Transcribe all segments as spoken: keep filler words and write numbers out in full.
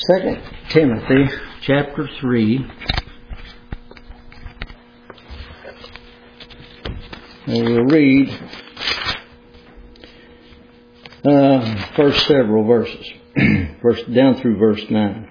Second Timothy chapter three. And we'll read uh, first several verses, verse down through verse nine.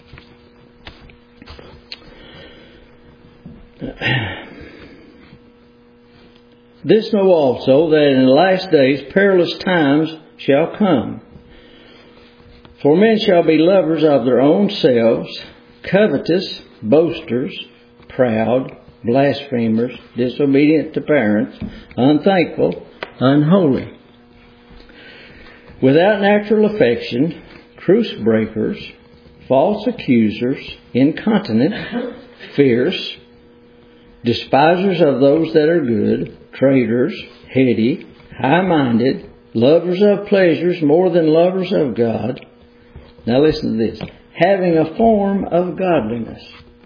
This know also, that in the last days perilous times shall come. For men shall be lovers of their own selves, covetous, boasters, proud, blasphemers, disobedient to parents, unthankful, unholy, without natural affection, truce breakers, false accusers, incontinent, fierce, despisers of those that are good, traitors, heady, high-minded, lovers of pleasures more than lovers of God. Now listen to this. Having a form of godliness.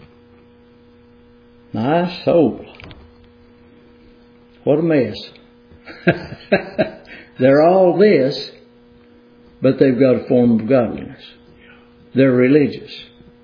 My soul. What a mess. They're all this, but they've got a form of godliness. They're religious.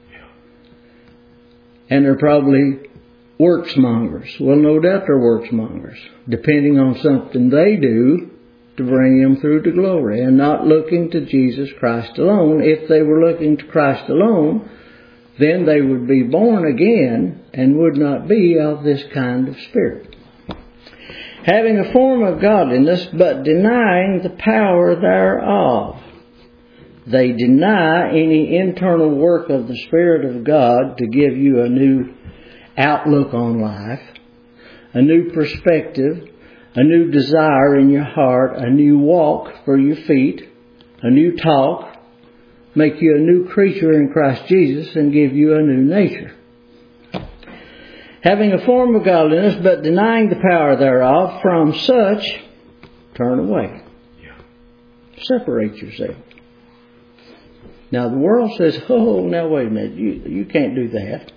And they're probably worksmongers. Well, no doubt they're worksmongers, depending on something they do to bring them through to glory, and not looking to Jesus Christ alone. If they were looking to Christ alone, then they would be born again and would not be of this kind of spirit. Having a form of godliness, but denying the power thereof. They deny any internal work of the Spirit of God to give you a new outlook on life, a new perspective, a new desire in your heart, a new walk for your feet, a new talk, make you a new creature in Christ Jesus and give you a new nature. Having a form of godliness, but denying the power thereof, from such turn away. Separate yourself. Now the world says, oh, now wait a minute, you, you can't do that.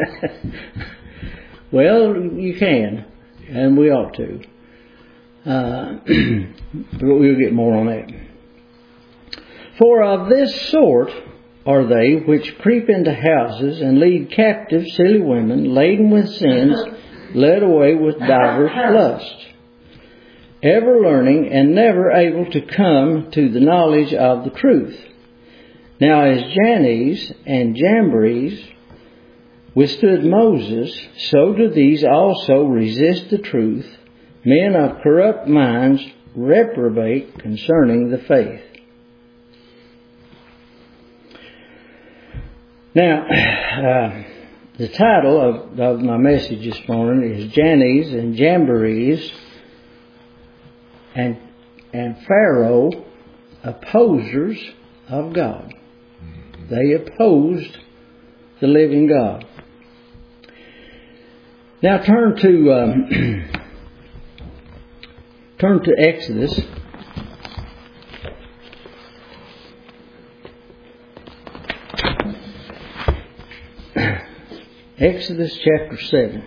Well, you can, and we ought to. Uh, but we'll get more on that. For of this sort are they which creep into houses and lead captive silly women, laden with sins, led away with divers lusts, ever learning and never able to come to the knowledge of the truth. Now as Jannes and Jambres withstood Moses, so do these also resist the truth. Men of corrupt minds reprobate concerning the faith. Now, uh, the title of, of my message this morning is Jannes and Jambres and, and Pharaoh, opposers of God. They opposed the living God. Now turn to um, turn to Exodus. Exodus chapter seven.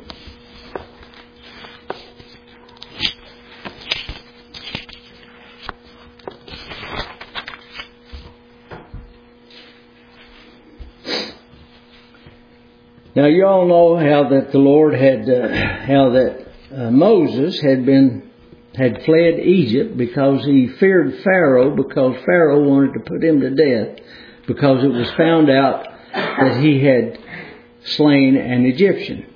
Now you all know how that the Lord had, uh, how that uh, Moses had been, had fled Egypt because he feared Pharaoh, because Pharaoh wanted to put him to death, because it was found out that he had slain an Egyptian.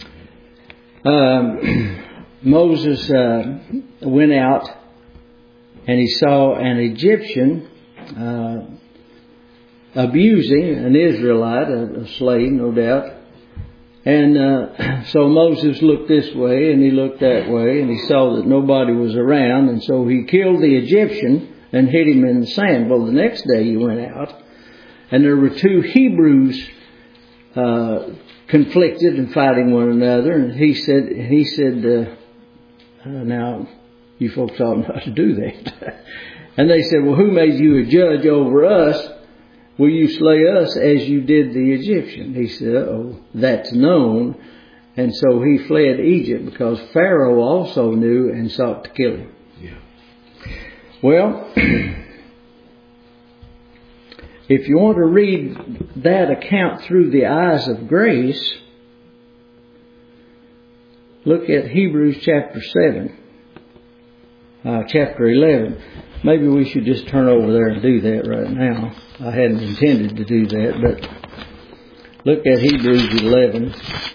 Um, Moses uh, went out and he saw an Egyptian uh, abusing an Israelite, a, a slave, no doubt. And uh, so Moses looked this way and he looked that way and he saw that nobody was around, and so he killed the Egyptian and hid him in the sand. Well, the next day he went out and there were two Hebrews uh, conflicted and fighting one another, and he said, he said, uh, uh, now you folks ought not to do that. And they said, well, who made you a judge over us? Will you slay us as you did the Egyptian? He said, oh, that's known. And so he fled Egypt because Pharaoh also knew and sought to kill him. Yeah. Well, if you want to read that account through the eyes of grace, look at Hebrews chapter seven, uh, chapter eleven. Maybe we should just turn over there and do that right now. I hadn't intended to do that, but look at Hebrews eleven.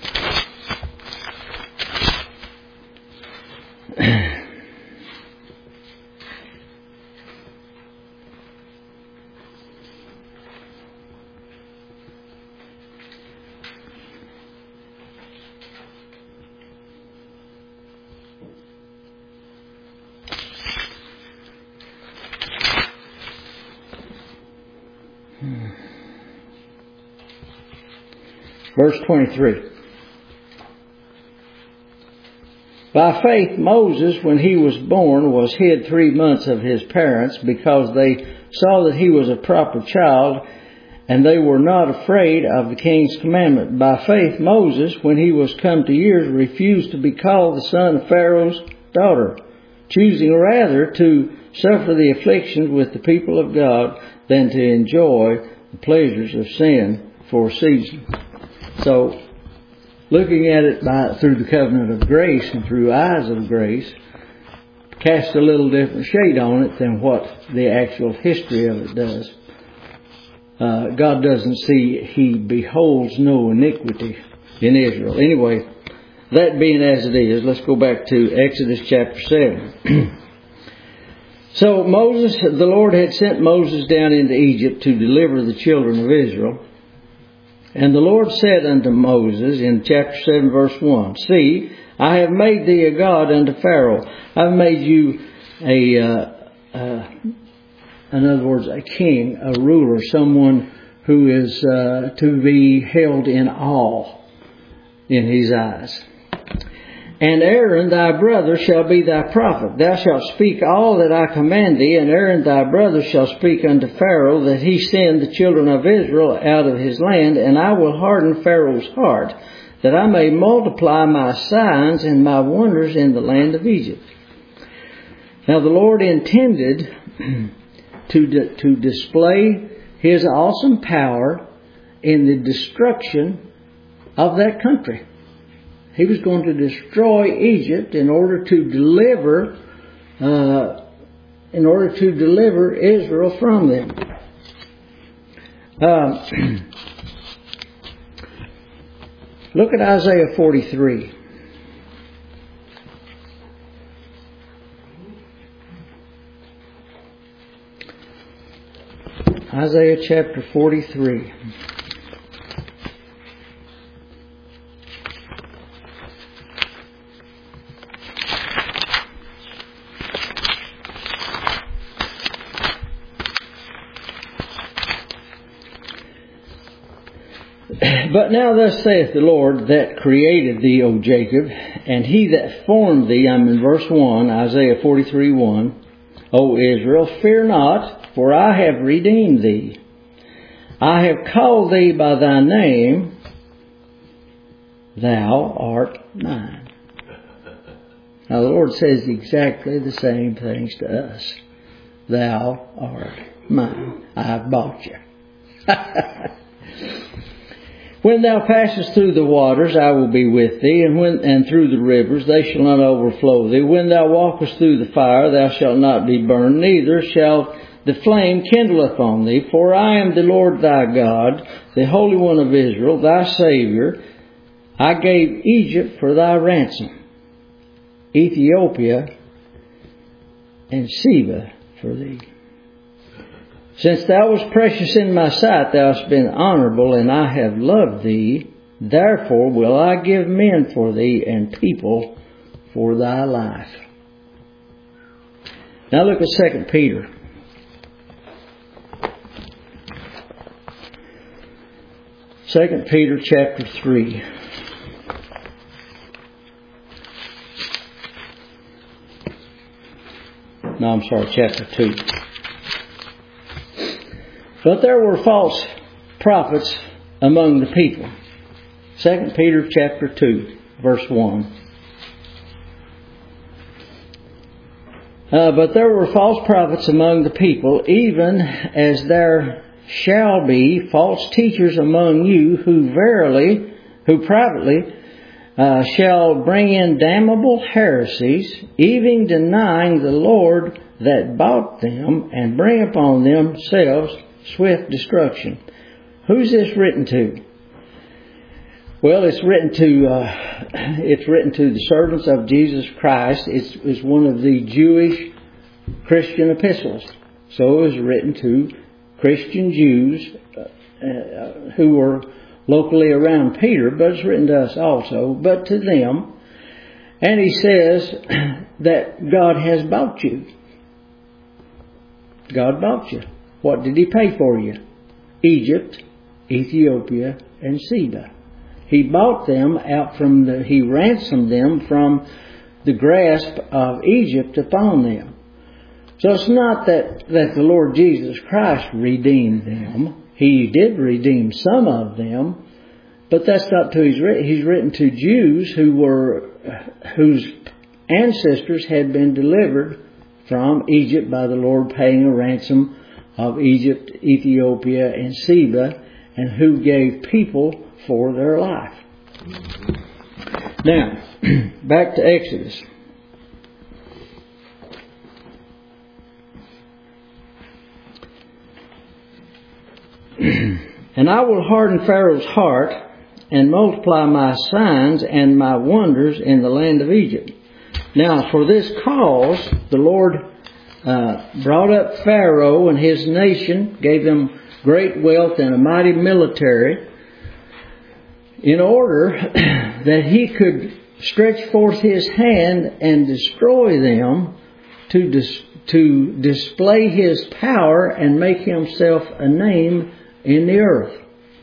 Verse twenty-three. By faith Moses, when he was born, was hid three months of his parents, because they saw that he was a proper child, and they were not afraid of the king's commandment. By faith Moses, when he was come to years, refused to be called the son of Pharaoh's daughter, choosing rather to suffer the afflictions with the people of God than to enjoy the pleasures of sin for a season. So, looking at it by, through the covenant of grace and through eyes of grace, casts a little different shade on it than what the actual history of it does. Uh, God doesn't see, He beholds no iniquity in Israel. Anyway, that being as it is, let's go back to Exodus chapter seven. So Moses, the Lord had sent Moses down into Egypt to deliver the children of Israel. And the Lord said unto Moses in chapter seven verse one, See, I have made thee a God unto Pharaoh. I have made you a, uh, uh, in other words, a king, a ruler, someone who is uh, to be held in awe in his eyes. And Aaron thy brother shall be thy prophet. Thou shalt speak all that I command thee, and Aaron thy brother shall speak unto Pharaoh, that he send the children of Israel out of his land, and I will harden Pharaoh's heart, that I may multiply my signs and my wonders in the land of Egypt. Now the Lord intended to, to display His awesome power in the destruction of that country. He was going to destroy Egypt in order to deliver, uh, in order to deliver Israel from them. Uh, look at Isaiah forty-three. Isaiah chapter forty-three. But now thus saith the Lord that created thee, O Jacob, and He that formed thee, I'm in verse one, Isaiah forty-three one, O Israel, fear not, for I have redeemed thee. I have called thee by thy name, thou art mine. Now the Lord says exactly the same things to us. Thou art mine. I have bought you. When thou passest through the waters, I will be with thee, and when and through the rivers, they shall not overflow thee. When thou walkest through the fire, thou shalt not be burned, neither shall the flame kindle upon thee. For I am the Lord thy God, the Holy One of Israel, thy Saviour. I gave Egypt for thy ransom, Ethiopia and Seba for thee. Since thou wast precious in my sight, thou hast been honourable, and I have loved thee. Therefore will I give men for thee, and people for thy life. Now look at Second Peter. Second Peter chapter three. No, I'm sorry, chapter two. But there were false prophets among the people. Second Peter chapter two, verse one. Uh, but there were false prophets among the people, even as there shall be false teachers among you, who verily, who privately uh, shall bring in damnable heresies, even denying the Lord that bought them, and bring upon themselves swift destruction. Who's this written to? Well, it's written to uh, it's written to the servants of Jesus Christ. It's, it's one of the Jewish Christian epistles. So it was written to Christian Jews uh, uh, who were locally around Peter, but it's written to us also, but to them. And he says that God has bought you. God bought you. What did He pay for you? Egypt, Ethiopia, and Seba. He bought them out from the, He ransomed them from the grasp of Egypt upon them. So it's not that, that the Lord Jesus Christ redeemed them. He did redeem some of them, but that's not to He's written. He's written to Jews who were, whose ancestors had been delivered from Egypt by the Lord paying a ransom of Egypt, Ethiopia, and Seba, and who gave people for their life. Now, back to Exodus. And I will harden Pharaoh's heart and multiply my signs and my wonders in the land of Egypt. Now, for this cause, the Lord uh, brought up Pharaoh and his nation, gave them great wealth and a mighty military, in order that he could stretch forth his hand and destroy them, to dis- to display his power and make himself a name in the earth.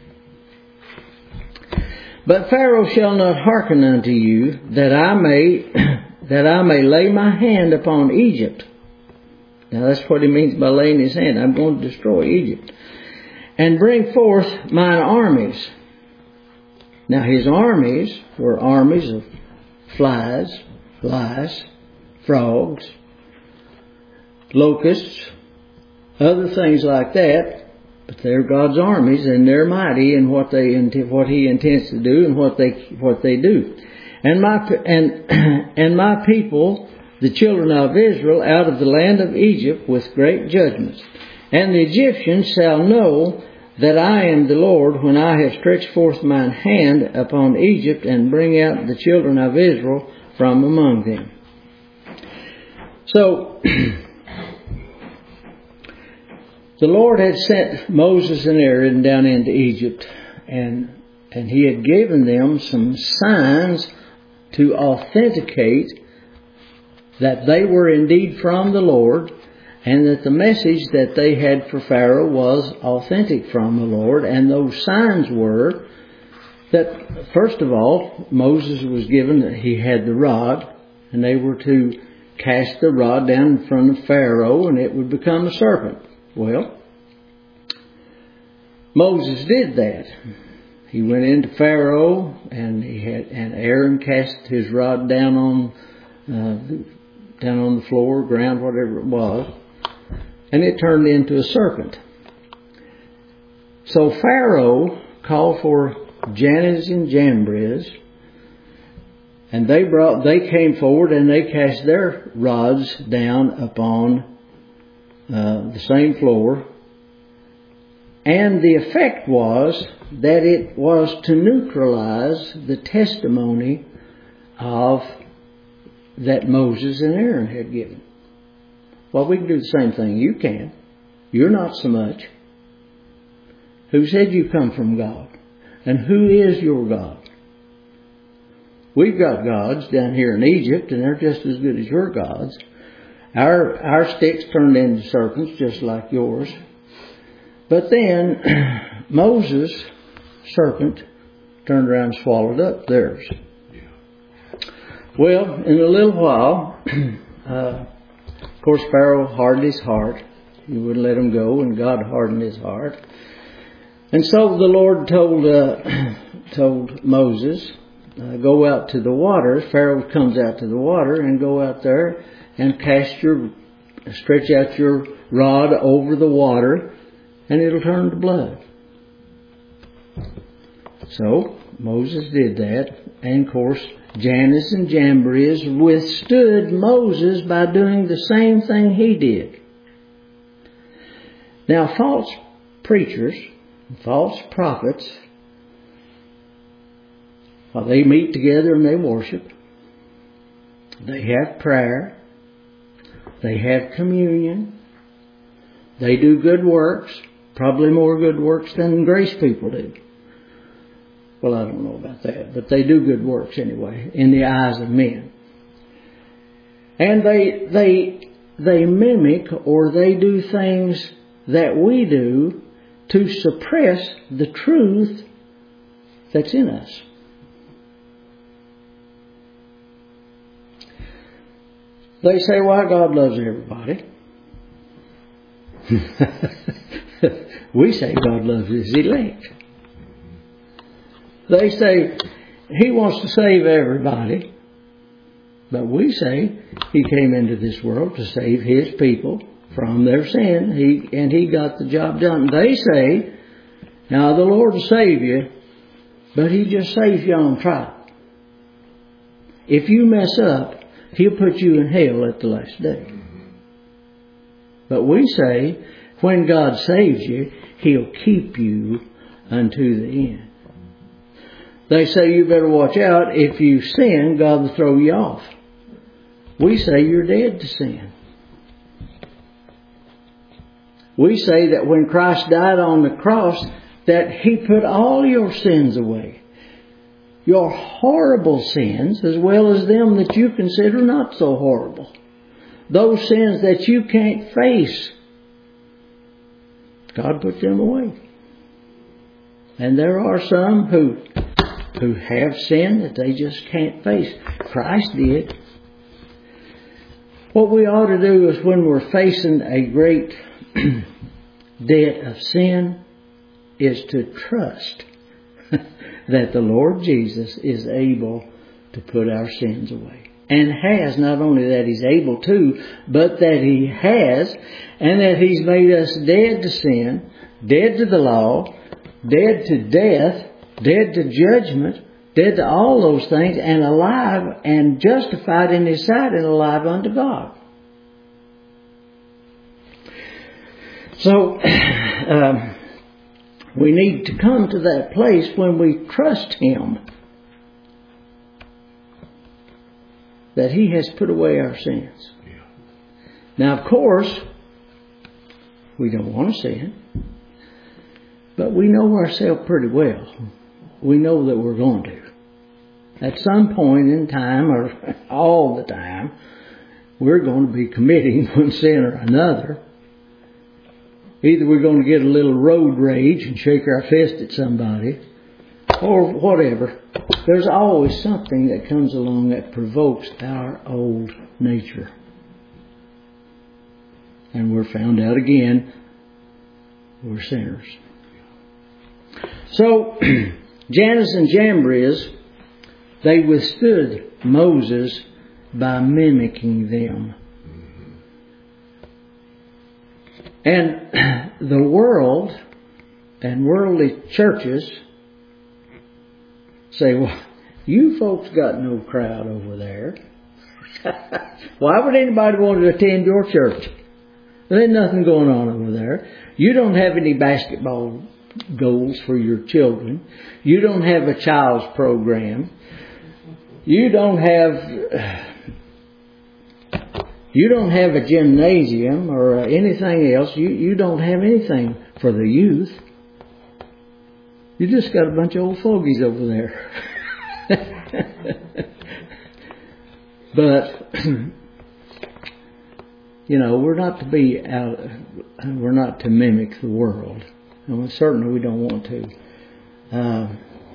But Pharaoh shall not hearken unto you, that I may that I may lay my hand upon Egypt. Now that's what he means by laying his hand. I'm going to destroy Egypt. And bring forth mine armies. Now his armies were armies of flies, lice, frogs, locusts, other things like that. But they're God's armies, and they're mighty in what they what He intends to do and what they what they do. And my and and my people, the children of Israel, out of the land of Egypt with great judgments. And the Egyptians shall know that I am the Lord, when I have stretched forth mine hand upon Egypt and bring out the children of Israel from among them. So the Lord had sent Moses and Aaron down into Egypt, and and He had given them some signs to authenticate that they were indeed from the Lord, and that the message that they had for Pharaoh was authentic from the Lord. And those signs were that, first of all, Moses was given that he had the rod, and they were to cast the rod down in front of Pharaoh, and it would become a serpent. Well, Moses did that. He went into Pharaoh, and he had, and Aaron cast his rod down on, uh, down on the floor, ground, whatever it was, and it turned into a serpent. So Pharaoh called for Jannes and Jambres, and they brought, they came forward and they cast their rods down upon uh, the same floor. And the effect was that it was to neutralize the testimony of that Moses and Aaron had given. Well, we can do the same thing. You can. You're not so much. Who said you come from God? And who is your God? We've got gods down here in Egypt, and they're just as good as your gods. Our our sticks turned into serpents, just like yours. But then Moses' serpent turned around and swallowed up theirs. Well, in a little while, uh, of course, Pharaoh hardened his heart. He wouldn't let him go, and God hardened his heart. And so the Lord told uh, told Moses, uh, go out to the water. Pharaoh comes out to the water, and go out there and cast your, stretch out your rod over the water, and it'll turn to blood. So Moses did that, and of course Jannes and Jambres withstood Moses by doing the same thing he did. Now false preachers, false prophets, well, they meet together and they worship. They have prayer. They have communion. They do good works, probably more good works than grace people do. Well, I don't know about that, but they do good works anyway in the eyes of men. And they they they mimic or they do things that we do to suppress the truth that's in us. They say, "Why, God loves everybody." We say God loves His elect. They say He wants to save everybody. But we say He came into this world to save His people from their sin. He and He got the job done. They say, now the Lord will save you, but He just saves you on trial. If you mess up, He'll put you in hell at the last day. But we say, when God saves you, He'll keep you unto the end. They say you better watch out. If you sin, God will throw you off. We say you're dead to sin. We say that when Christ died on the cross, that He put all your sins away. Your horrible sins, as well as them that you consider not so horrible. Those sins that you can't face, God put them away. And there are some who who have sin that they just can't face. Christ did. What we ought to do is, when we're facing a great debt of sin, is to trust that the Lord Jesus is able to put our sins away. And has, not only that He's able to, but that He has, and that He's made us dead to sin, dead to the law, dead to death, dead to judgment, dead to all those things, and alive and justified in His sight and alive unto God. So, um, we need to come to that place when we trust Him that He has put away our sins. Yeah. Now, of course, we don't want to sin, but we know ourselves pretty well. We know that we're going to. At some point in time, or all the time, we're going to be committing one sin or another. Either we're going to get a little road rage and shake our fist at somebody, or whatever. There's always something that comes along that provokes our old nature. And we're found out again, we're sinners. So, Jannes and Jambres, they withstood Moses by mimicking them. And the world and worldly churches say, well, you folks got no crowd over there. Why would anybody want to attend your church? There's nothing going on over there. You don't have any basketball goals for your children. You don't have a child's program. You don't have... You don't have a gymnasium or anything else. You, you don't have anything for the youth. You just got a bunch of old fogies over there. But, you know, we're not to be out, we're not to mimic the world. And certainly we don't want to. Uh,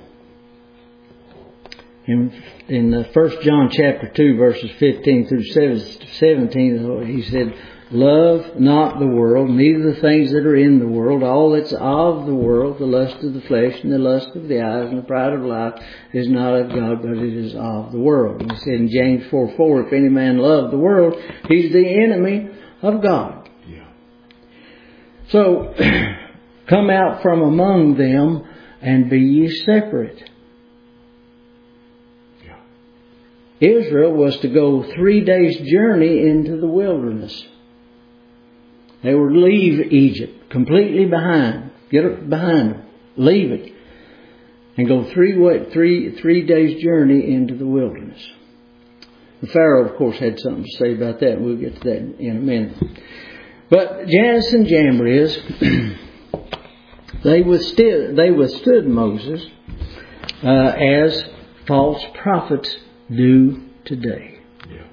In in the First John chapter two, verses fifteen through seventeen, he said, "Love not the world, neither the things that are in the world. All that's of the world, the lust of the flesh and the lust of the eyes and the pride of life, is not of God, but it is of the world." And he said in James four four, "If any man love the world, he's the enemy of God." Yeah. So Come out from among them and be ye separate. Yeah. Israel was to go three days' journey into the wilderness. They were to leave Egypt completely behind. Get it behind them. Leave it. And go three way, three three days' journey into the wilderness. The Pharaoh, of course, had something to say about that. We'll get to that in a minute. But Jannes and Jambres, they withstood, they withstood Moses uh, as false prophets do today. Yeah.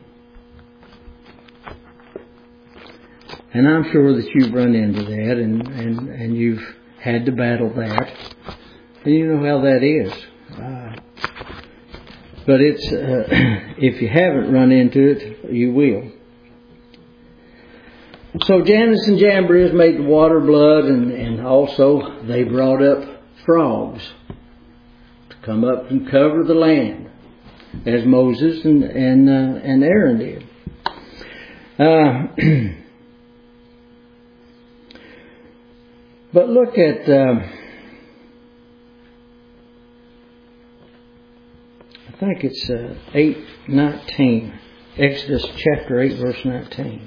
And I'm sure that you've run into that and, and, and you've had to battle that. And you know how that is. Uh, but it's uh, if you haven't run into it, you will. So Jannes and Jambres made the water blood, and, and also they brought up frogs to come up and cover the land, as Moses and and, uh, and Aaron did. Uh, but look at. Uh, I think it's uh, eight nineteen. Exodus chapter eight, verse nineteen.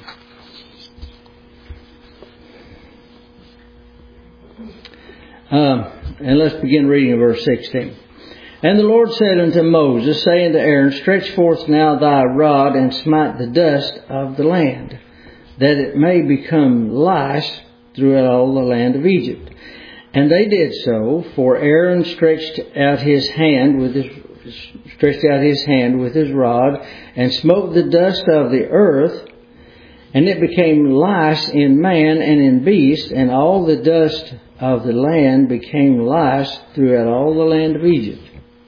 Um, and let's begin reading in verse sixteen. And the Lord said unto Moses, saying to Aaron, stretch forth now thy rod, and smite the dust of the land, that it may become lice throughout all the land of Egypt. And they did so, for Aaron stretched out his hand with his stretched out his hand with his rod, and smote the dust of the earth, and it became lice in man and in beast, and all the dust of the land became lice throughout all the land of Egypt.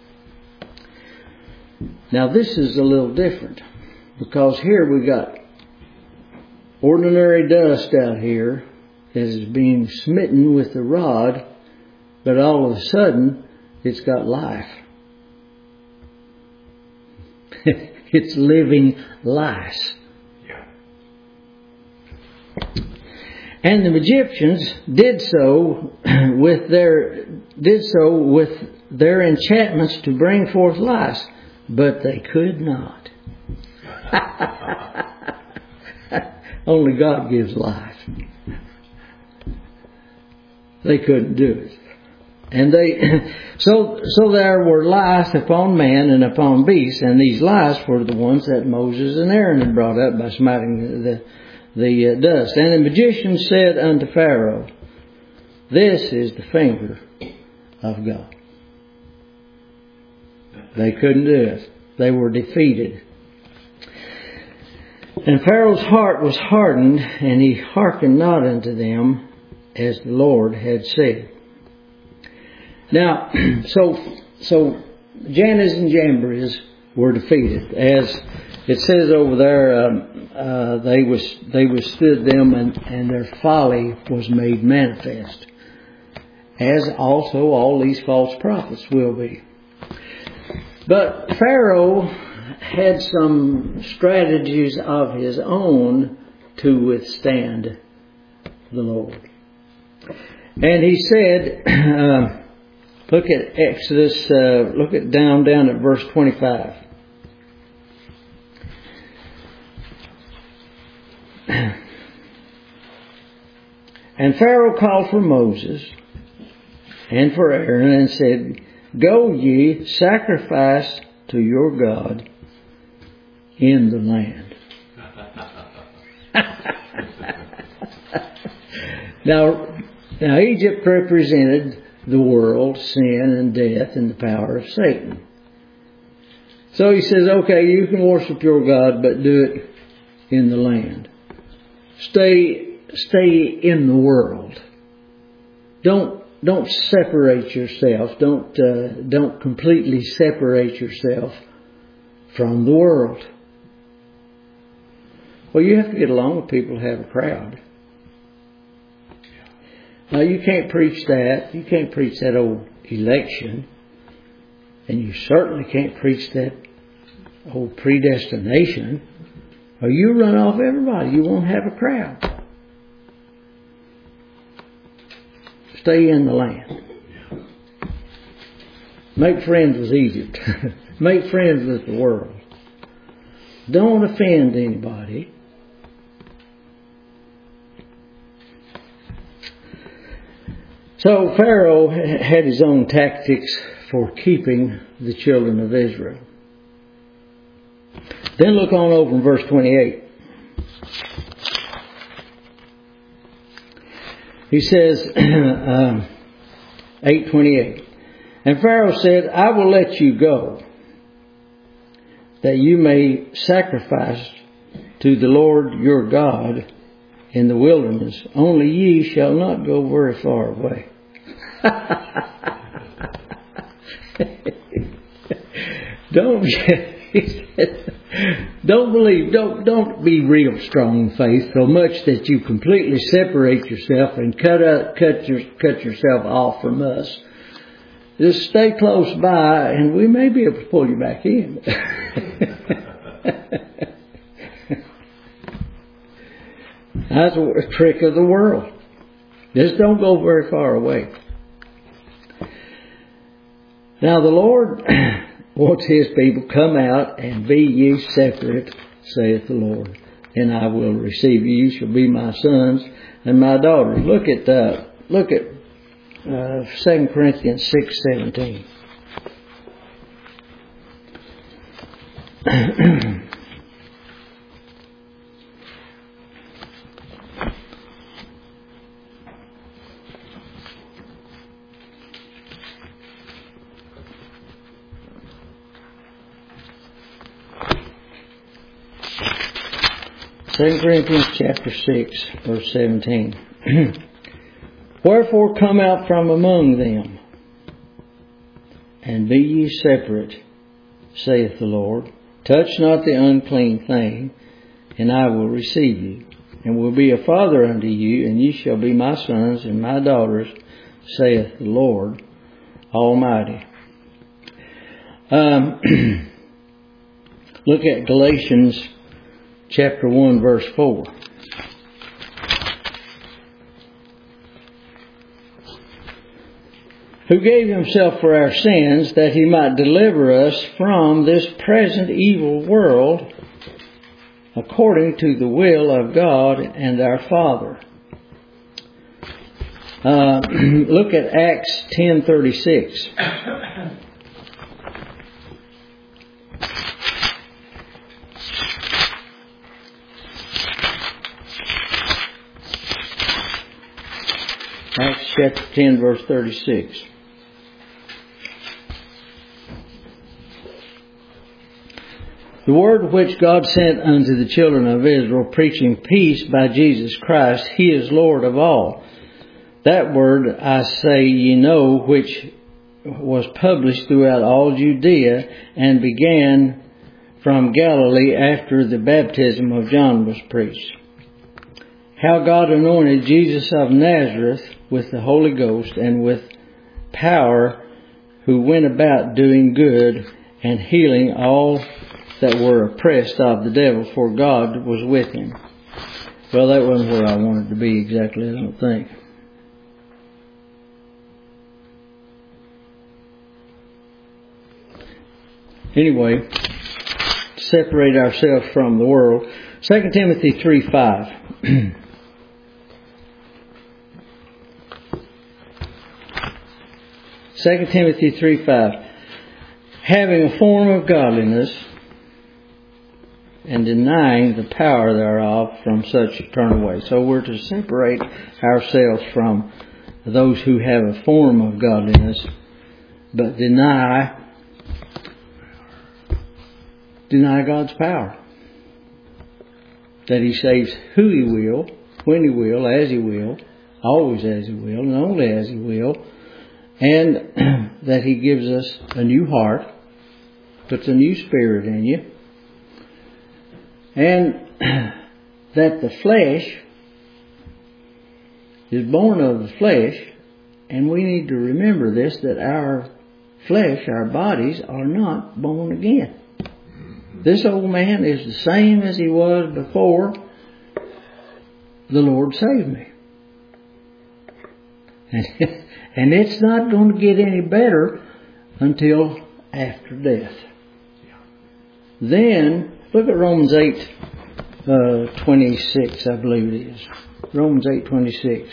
Now this is a little different, because here we got ordinary dust out here that is being smitten with the rod, but all of a sudden it's got life. It's living lice. Yeah. And the Egyptians did so with their did so with their enchantments to bring forth lice, but they could not. Only God gives life. They couldn't do it. And they, so, so there were lice upon man and upon beasts, and these lice were the ones that Moses and Aaron had brought up by smiting the, the uh, dust. And the magician said unto Pharaoh, this is the finger of God. They couldn't do it. They were defeated. And Pharaoh's heart was hardened, and he hearkened not unto them, as the Lord had said. Now, so so Jannes and Jambres were defeated, as it says over there. Um, uh, they was they withstood them, and, and their folly was made manifest, as also all these false prophets will be. But Pharaoh had some strategies of his own to withstand the Lord, and he said. Uh, Look at Exodus, uh, look at down, down at verse twenty-five. And Pharaoh called for Moses and for Aaron and said, go ye, sacrifice to your God in the land. now, now Egypt represented the world, sin and death and the power of Satan. So he says, okay, you can worship your God, but do it in the land. Stay, stay in the world. Don't, don't separate yourself. Don't, uh, don't completely separate yourself from the world. Well, you have to get along with people who have a crowd. Now, you can't preach that. You can't preach that old election. And you certainly can't preach that old predestination. Or you run off everybody. You won't have a crowd. stay in the land. Make friends with Egypt. Make friends with the world. Don't offend anybody. So Pharaoh had his own tactics for keeping the children of Israel. Then look on over in verse twenty-eight. He says, um, eight twenty-eight. And Pharaoh said, I will let you go, that you may sacrifice to the Lord your God in the wilderness. Only ye shall not go very far away. Don't don't believe, don't don't be real strong in faith so much that you completely separate yourself and cut out, cut your cut yourself off from us. Just stay close by, and we may be able to pull you back in. That's a trick of the world. Just don't go very far away. Now the Lord wants His people, come out and be ye separate, saith the Lord, and I will receive you. You shall be my sons and my daughters. Look at uh, look at uh, Second Corinthians six seventeen. Second Corinthians chapter six, verse seventeen. Wherefore come out from among them, and be ye separate, saith the Lord. Touch not the unclean thing, and I will receive you, and will be a father unto you, and ye shall be my sons and my daughters, saith the Lord Almighty. Um, look at Galatians chapter one, verse four. Who gave Himself for our sins, that He might deliver us from this present evil world, according to the will of God and our Father. Uh, look at Acts ten thirty-six. Acts chapter ten, verse thirty-six. The word which God sent unto the children of Israel, preaching peace by Jesus Christ, He is Lord of all. That word I say ye know, which was published throughout all Judea, and began from Galilee after the baptism of John was preached. How God anointed Jesus of Nazareth with the Holy Ghost and with power, who went about doing good and healing all that were oppressed of the devil, for God was with Him. Well, that wasn't where I wanted to be exactly, I don't think. Anyway, separate ourselves from the world. Second Timothy three five. Second Timothy three five. Having a form of godliness, and denying the power thereof, from such turn away. So we're to separate ourselves from those who have a form of godliness, but deny deny God's power. That He saves who He will, when He will, as He will, always as He will, and only as He will, and that He gives us a new heart, puts a new spirit in you, and that the flesh is born of the flesh, and we need to remember this, that our flesh, our bodies, are not born again. This old man is the same as he was before the Lord saved me. And, and it's not going to get any better until after death. Then, look at Romans eight, uh, twenty-six, I believe it is. Romans eight, twenty-six.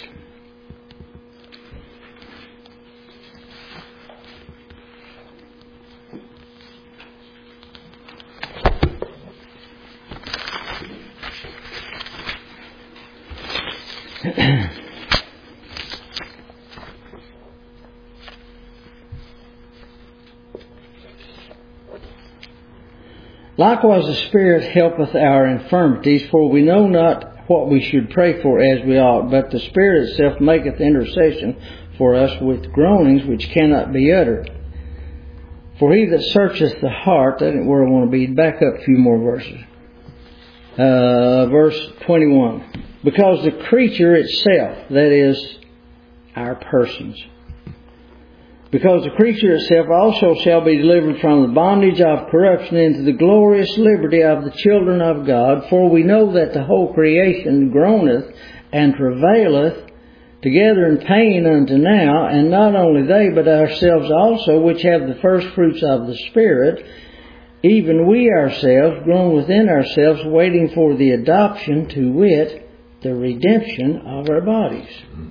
Likewise the Spirit helpeth our infirmities, for we know not what we should pray for as we ought, but the Spirit itself maketh intercession for us with groanings which cannot be uttered. For he that searcheth the heart, that ain't where I want to be, back up a few more verses. Uh, verse twenty-one. Because the creature itself, that is, our persons, because the creature itself also shall be delivered from the bondage of corruption into the glorious liberty of the children of God. For we know that the whole creation groaneth and travaileth together in pain unto now, and not only they, but ourselves also, which have the first fruits of the Spirit, even we ourselves groan within ourselves, waiting for the adoption, to wit, the redemption of our bodies.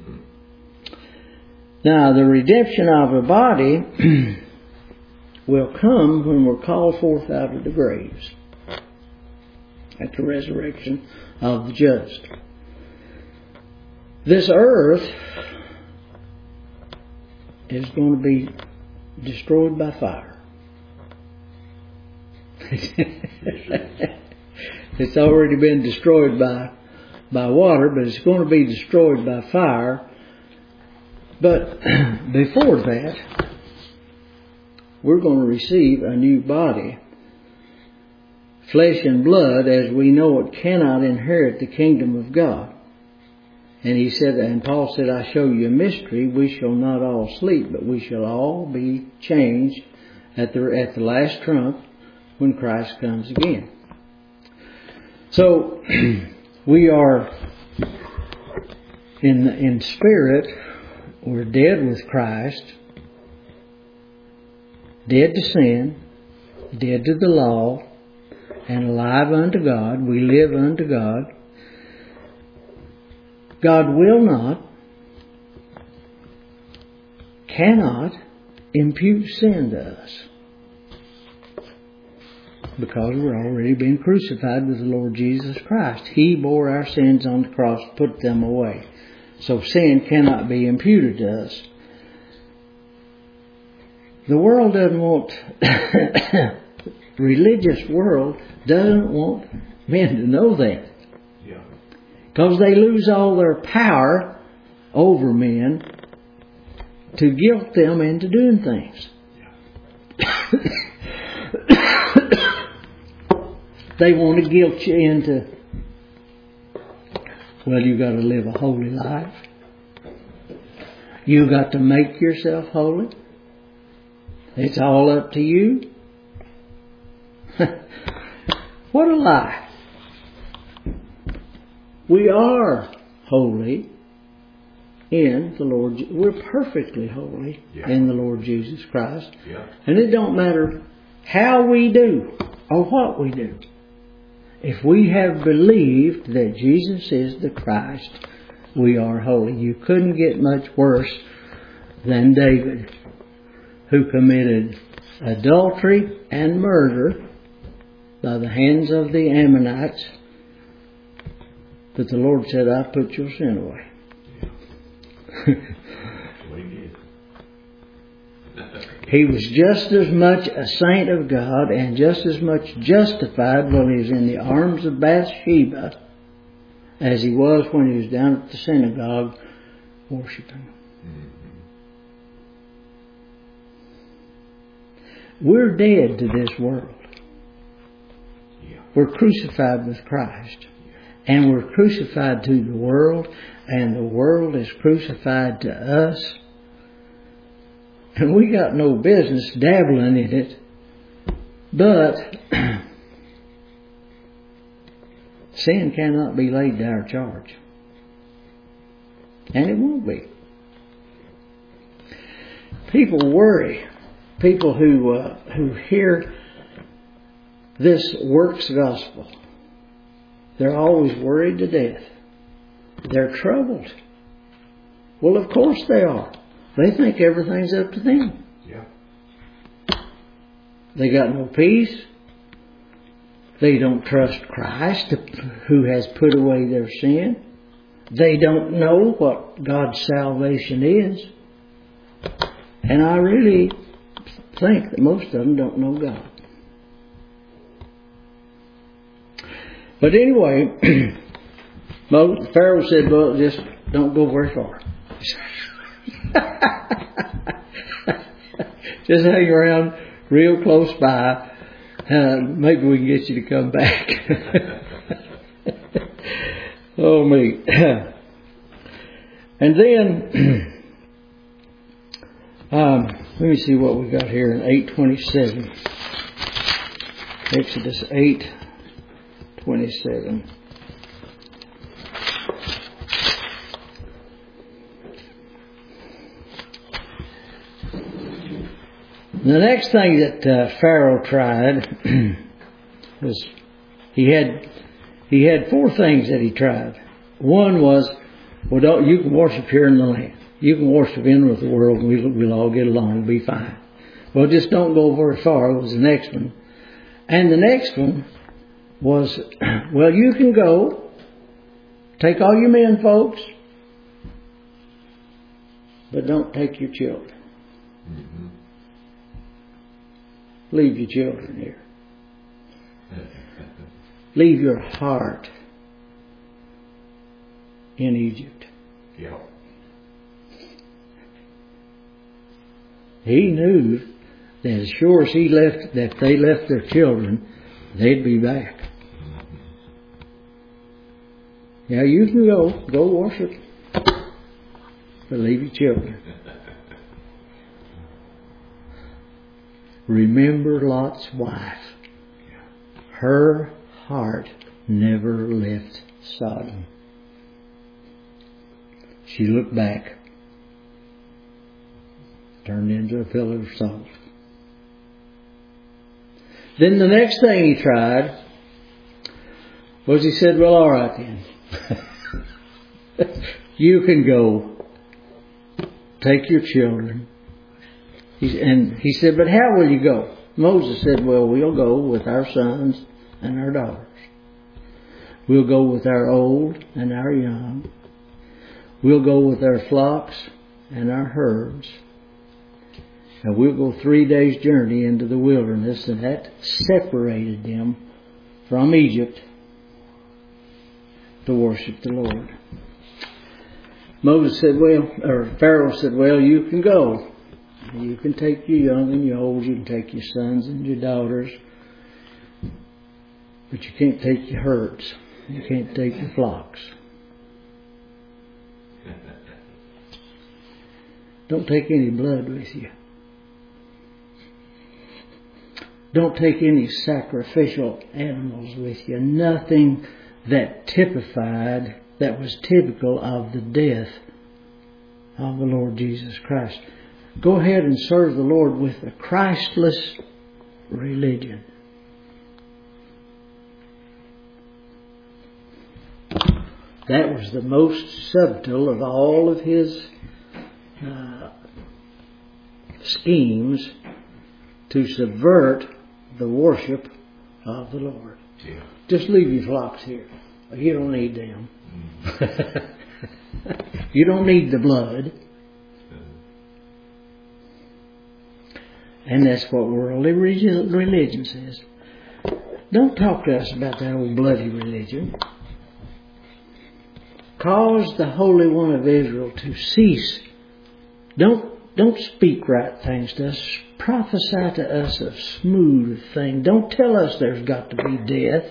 Now, the redemption of a body will come when we're called forth out of the graves at the resurrection of the just. This earth is going to be destroyed by fire. It's already been destroyed by, by water, but it's going to be destroyed by fire. But before that, we're going to receive a new body. Flesh and blood, as we know it, cannot inherit the kingdom of God. And he said, and Paul said, I show you a mystery. We shall not all sleep, but we shall all be changed at the, at the last trump when Christ comes again. So, we are in, in spirit, we're dead with Christ, dead to sin, dead to the law, and alive unto God. We live unto God. God will not, cannot impute sin to us, because we're already been crucified with the Lord Jesus Christ. He bore our sins on the cross, put them away. So sin cannot be imputed to us. The world doesn't want, religious world doesn't want men to know that. Yeah. Because they lose all their power over men to guilt them into doing things. Yeah. They want to guilt you into, well, you got to live a holy life. You got to make yourself holy. It's all up to you. What a lie. We are holy in the Lord. We're perfectly holy yeah. in the Lord Jesus Christ. Yeah. And it don't matter how we do or what we do. If we have believed that Jesus is the Christ, we are holy. You couldn't get much worse than David, who committed adultery and murder by the hands of the Ammonites. But the Lord said, I put your sin away. Yeah. He was just as much a saint of God and just as much justified when he was in the arms of Bathsheba as he was when he was down at the synagogue worshiping. Mm-hmm. We're dead to this world. Yeah. We're crucified with Christ. Yeah. And we're crucified to the world, and the world is crucified to us. And we got no business dabbling in it. But sin cannot be laid to our charge. And it won't be. people worry. People who uh, who hear this works gospel, they're always worried to death. They're troubled. Well, of course they are. They think everything's up to them. Yeah. They got no peace. They don't trust Christ, who has put away their sin. They don't know what God's salvation is. And I really think that most of them don't know God. But anyway, Pharaoh said, well, just don't go very far. Just hang around real close by. Uh, maybe we can get you to come back. Oh, me. And then, um, let me see what we got here in eight twenty-seven. Exodus eight twenty-seven. The next thing that uh, Pharaoh tried was he had he had four things that he tried. One was, well, don't, you can worship here in the land. You can worship in with the world, and we'll, we'll all get along and be fine. Well, just don't go very far was the next one. And the next one was, well, you can go, take all your men, folks, but don't take your children. Mm-hmm. Leave your children here. Leave your heart in Egypt. Yeah. He knew that as sure as he left, that they left their children, they'd be back. Yeah, you can go, go worship, but leave your children. Remember Lot's wife. Her heart never left Sodom. She looked back, turned into a pillar of salt. Then the next thing he tried was he said, well, all right then. You can go. Take your children. He, and he said, but how will you go? Moses said, well, we'll go with our sons and our daughters. We'll go with our old and our young. We'll go with our flocks and our herds. And we'll go three days' journey into the wilderness, and that separated them from Egypt to worship the Lord. Moses said, well, or Pharaoh said, well, you can go. You can take your young and your old, you can take your sons and your daughters, but you can't take your herds. You can't take your flocks. Don't take any blood with you. Don't take any sacrificial animals with you. Nothing that typified, that was typical of the death of the Lord Jesus Christ. Go ahead and serve the Lord with a Christless religion. That was the most subtle of all of his uh, schemes to subvert the worship of the Lord. Yeah. Just leave your flocks here. You don't need them. You don't need the blood. And that's what worldly religion says. Don't talk to us about that old bloody religion. Cause the Holy One of Israel to cease. Don't, don't speak right things to us. Prophesy to us a smooth thing. Don't tell us there's got to be death.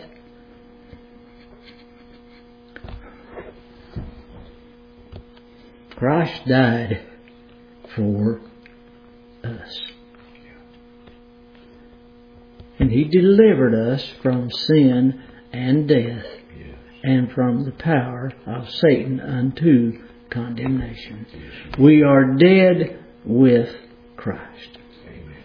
Christ died for us. And He delivered us from sin and death, yes, and from the power of Satan unto condemnation. Yes. We are dead with Christ. Amen.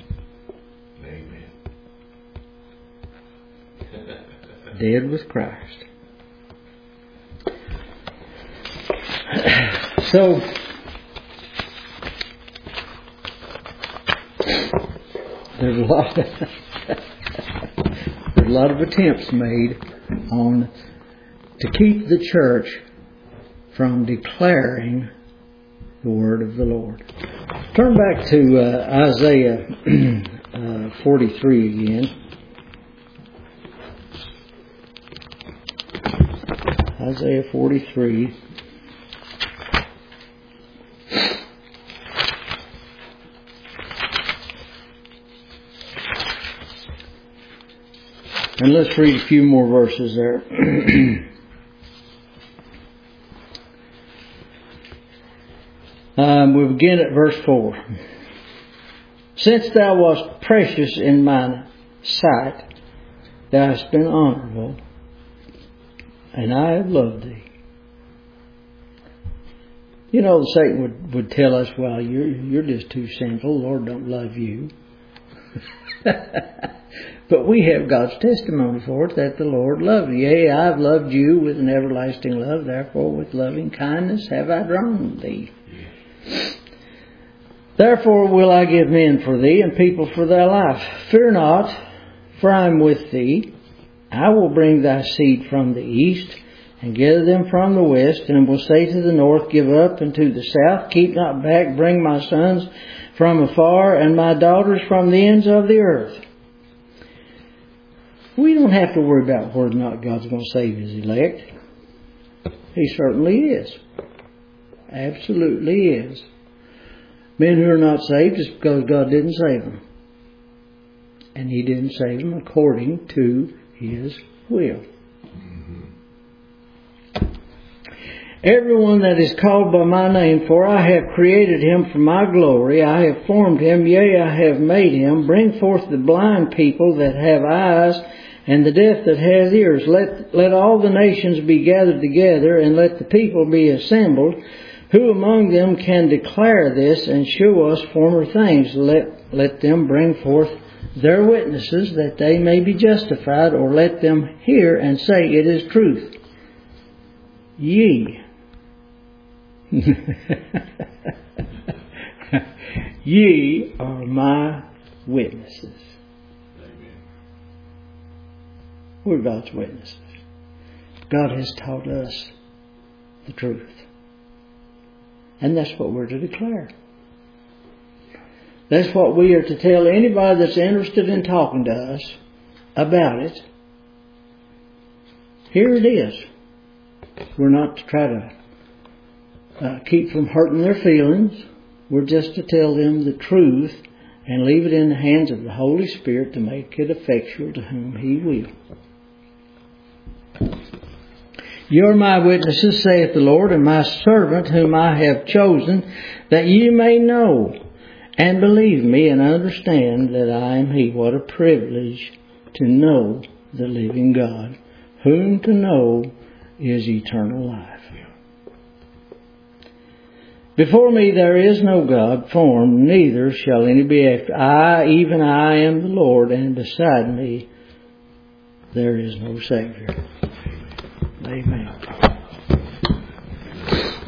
Amen. Dead with Christ. So, there's a lot of, there's a lot of attempts made on to keep the church from declaring the word of the Lord. Turn back to uh, Isaiah uh, forty-three again. Isaiah forty-three. And let's read a few more verses there. um, we begin at verse four. Since thou wast precious in mine sight, thou hast been honorable, and I have loved thee. You know, Satan would, would tell us, well, you're, you're just too sinful. The Lord don't love you. But we have God's testimony for it that the Lord loved you. Yea, I've loved you with an everlasting love. Therefore, with loving kindness have I drawn thee. Therefore will I give men for thee and people for thy life. Fear not, for I am with thee. I will bring thy seed from the east, and gather them from the west, and will say to the north, give up, and to the south, keep not back, bring my sons from afar, and my daughters from the ends of the earth. We don't have to worry about whether or not God's going to save His elect. He certainly is. Absolutely is. Men who are not saved is because God didn't save them. And He didn't save them according to His will. Everyone that is called by my name, for I have created him for my glory, I have formed him, yea, I have made him. Bring forth the blind people that have eyes, and the deaf that has ears. Let, let all the nations be gathered together, and let the people be assembled. Who among them can declare this, and show us former things? Let, let them bring forth their witnesses, that they may be justified, or let them hear and say, it is truth. Ye. Ye are my witnesses. Amen. We're God's witnesses. God has taught us the truth. And that's what we're to declare. That's what we are to tell anybody that's interested in talking to us about it. Here it is. We're not to try to uh, keep from hurting their feelings. We're just to tell them the truth and leave it in the hands of the Holy Spirit to make it effectual to whom He will. You are my witnesses, saith the Lord, and my servant whom I have chosen, that you may know and believe me and understand that I am He. What a privilege to know the living God, whom to know is eternal life. Before me there is no God formed, neither shall any be after. I, even I, am the Lord, and beside me there is no Savior. Amen.